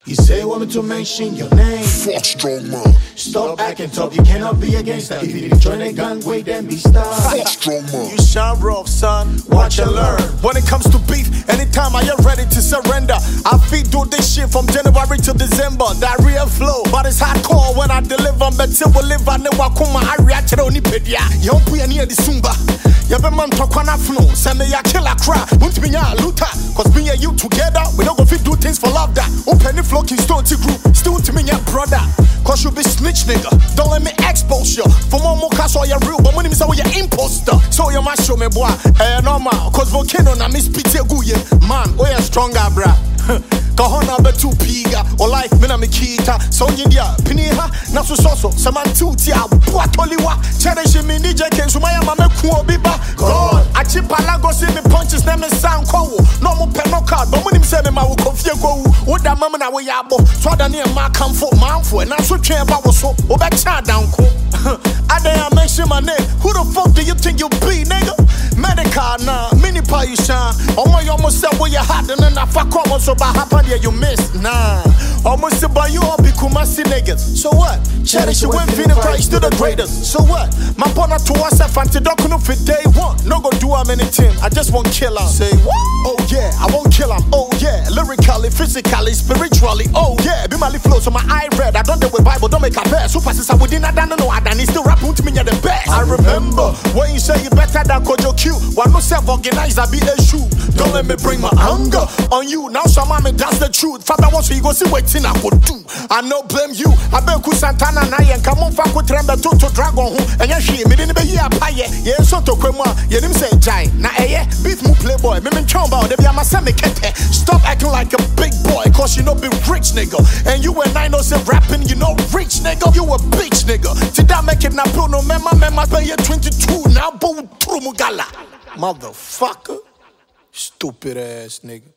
You say you want me to mention your name. Fuck strong man. Stop acting tough, you cannot be against that. If you didn't join a gang, wait, then be stopped. Fuck strong man. You shine rough, son. Watch and learn. When it comes to beef, anytime I am ready to surrender. I feed do this shit from January to December. Diarrhea flow, but it's hardcore when I deliver. But till we live, I know I come. I react to the Onipedia. You don't put any of the Sumba. You be man talk on a flow. Send me a killer cry. Won't be a looter. Cause me and you together, we don't go fit do things for love that. Open the flocking stone to group. Still to me, your brother. Cause you be snitch nigga. Don't let me expose you. For more cash or you're real, but when you say you're imposter. So you must show me boy. Normal. Cause volcano na miss pity guye. Man, we are stronger, bruh. Kahona be two piga or life mina me kita so ndia piniha na so man tutia puatoliwa cherish me DJ Ken sumaya mame ku obiba God achipala go see me punches na me sound ko no mo pe no card but when him say me ma wo confie ko wo da mama na wo yabo so da ne ma kamfo manfo na so twen ba wo so wo be cha down ko I dare mention my name. Who the fuck do you think you be, nigga? Medical nah, mini pie you shine. You almost said where you hot and then I fuck almost so by happen yeah you miss. Nah, almost said by you all be Kumasi niggas. So what? Cherish you when feeling Christ to the greatest. So what? My partner to us I fancy don't know for day one. No go do how many team. I just won't kill him. Say what? Oh yeah, I won't kill him. Oh yeah, lyrically, physically, spiritually. Oh yeah, be my flow so my eye read. I don't do with Bible, don't make a verse. Super sister within I don't know. And he still rapping to me at the best. I remember when you say you better than Kojo Q. One no self organized, I be a shoe. Don't let me bring my anger on you. Now some mommy, that's the truth. Father wants you go see what I could do. I no blame you. I bet ku Santana na yen come on fuck with Tremba to dragon who and ya she me didn't be here pie. Yeah, so to kwema. You didn't say Jai. Na beef mu playboy. Me chomba they be my semi kete. Stop acting like a big boy, cause you know be rich nigga. And you and I know say rapping, you know rich nigga. You a bitch nigga. Make it now, no mema, pay 22 now, boom, through Mugala. Motherfucker. Stupid ass nigga.